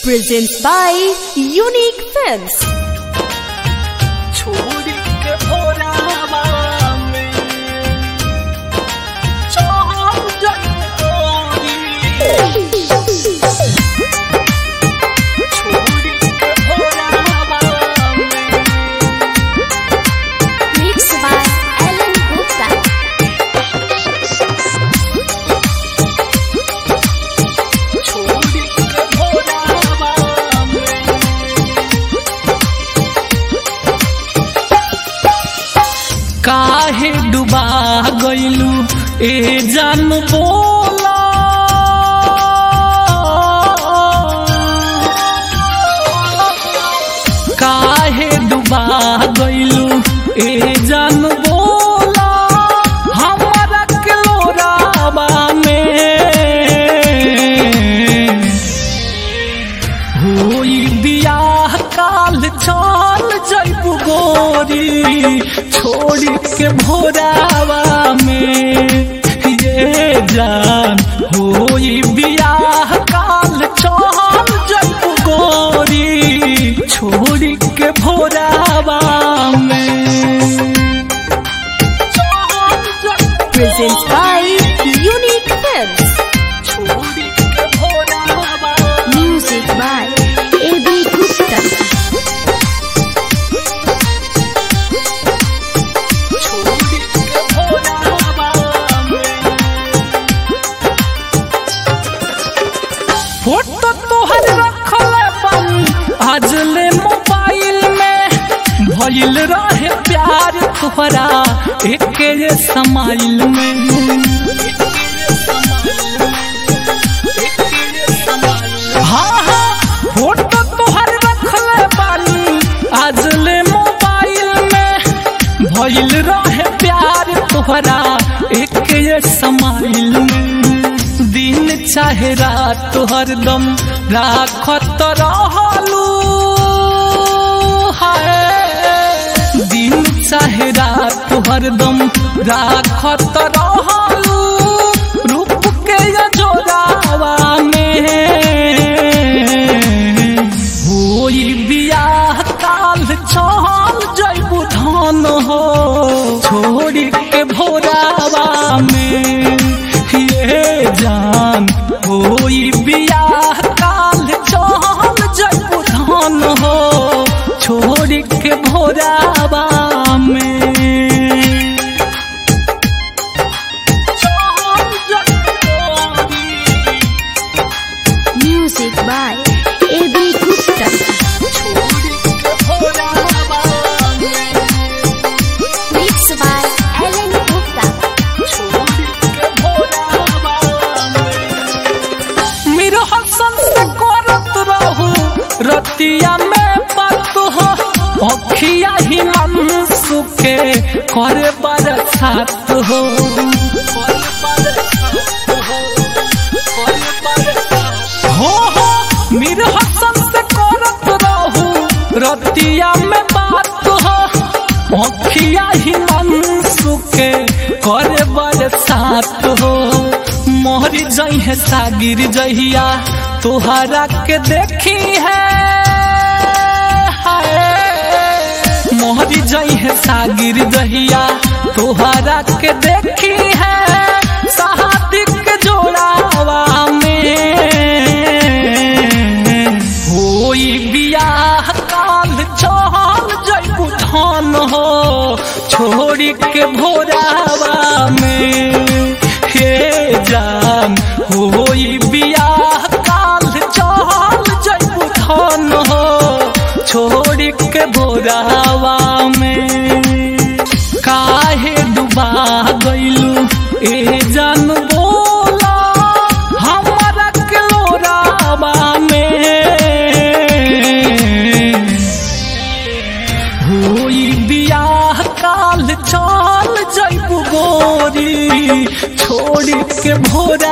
presents by Unique Films. काहे डुबा गइलू ए जान बोला काहे डुबा गइलू ए जान बोला हमरा के लोरावा में होई बियाह काल चल जइबू गोरी छोड़ी के भोरावा में ये जान होई बियाह काल चल जइबू गोरी छोड़ी के भोरावा में Presents by Unique Films. Music by A.B. Gupta. Photo तोहर रखल बानी आजले मोबाइल में भइल रहे प्यार तोहरा एके समाइल में हाँ हाँ फोटो तोहर रखल बानी आजले मोबाइल में भइल रहे प्यार तोहरा एके समाइल में दिन चाहे रात हरदम राखत रहलू हाय दिन चाहे रात हरदम राखत रहलू रूप के जोरावा में होई बियाह काल चल जइबू धन हो छोड़ी के भोरावा में ये जान होई बियाह काल चल जइबू धन हो छोड़ी के भोरावा में Music by A.B. Gupta. Mixed by Alan Gupta. मेरो हसन से करत रहू रतिया में बात हो अखिया ही मन सुखे करे बरसात हो मेरो हसन से करत रहू रतिया में बात हो अखिया ही मन सुखे करे बरसात हो मोहरी जई है सागिर जहिया तोहरा के देखी है मोहरी जई है सागिर जहिया तोहरा के देखी है सहादिक के जोड़ावा में होई बियाह काल चल जइबू धन हो छोड़ी के भोरावा में हे जान होई बियाह काल चल जइबू धन हो छोड़ी के भोरावा में काहे डुबा गइलू ए जान बोला हमरा के लोरावा में होई बियाह काल चल जइबू गोरी छोड़ी के भोरा